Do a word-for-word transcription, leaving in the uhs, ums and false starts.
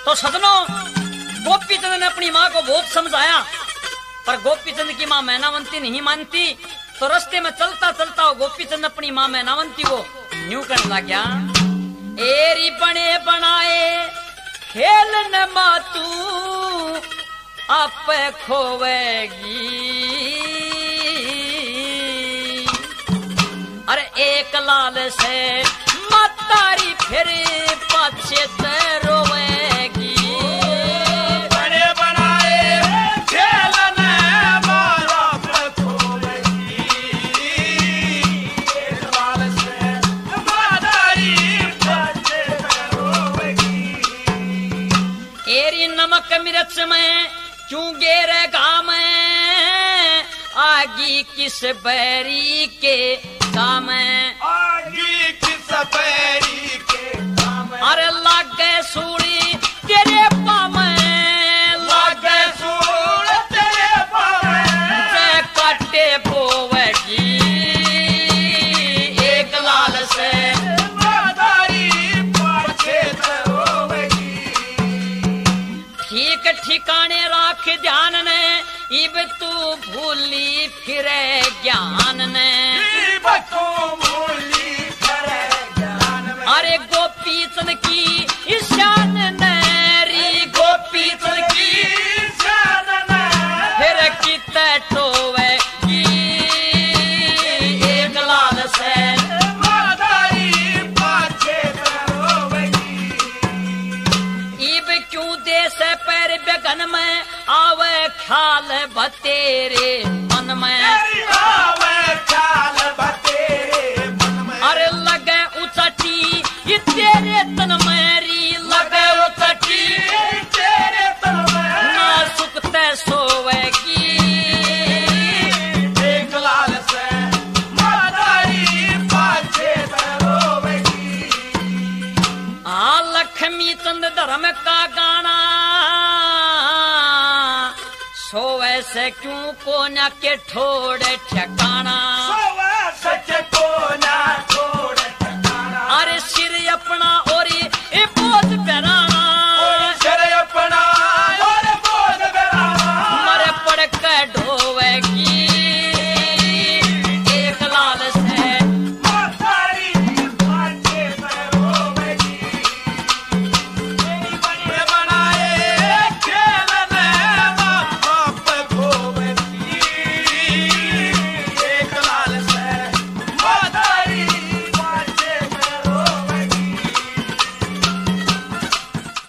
तो सजनों, गोपीचंद ने अपनी माँ को बहुत समझाया, पर गोपीचंद की माँ मैनावंती नहीं मानती। तो रास्ते में चलता चलता वो गोपीचंद अपनी माँ मैनावंती को न्यू करने लग गया, एरी बने बनाए खेल न मातू आप खोवेगी। अरे एक लाल से मातारी फिर पाछे ते रोवेगी। बड़े बनाए खेल न मारा पे खोवेगी। एक लाल से मातारी पाछे ते रोवेगी। एरी नमक मिर्च में क्यों गेरे गाम आगी किस बैरी के काम। आगी किस बैरी के काम। अरे लागे सूड़ी तेरे पाम, लागे सूड़ तेरे पावे। जय काटे बोवेगी। एक लाल से मातारी पाछे ते रोवेगी। ठीक ठिकाने राख ध्यान ने, इब तू भूली फिरे ज्ञान ने। इब तू भूली फिरे ज्ञान में। अरे गोपीचंद की ईशान नरी, गोपीचंद की शान ने। फिर किते टोवेगी। एक लाल से मातारी पाछे ते रोवेगी। इब क्यों देश पैर बेगन में आवे ख्याल बतेरे मन में। तेरी आवे ख्याल बतेरे मन में। अरे लगे उचटी ये तेरे तन मेरी, लगे उचटी तेरे तन में। ना सुखते सोवेगी। एक लाल से मातारी पाछे ते रोवेगी। आ लक्ष्मी चंद धर्म का गाना, सोवे से क्यों कोना के ठोड़े ठिकाना। सोवा सच को ना छोड़ ठिकाना। अरे सिर अपना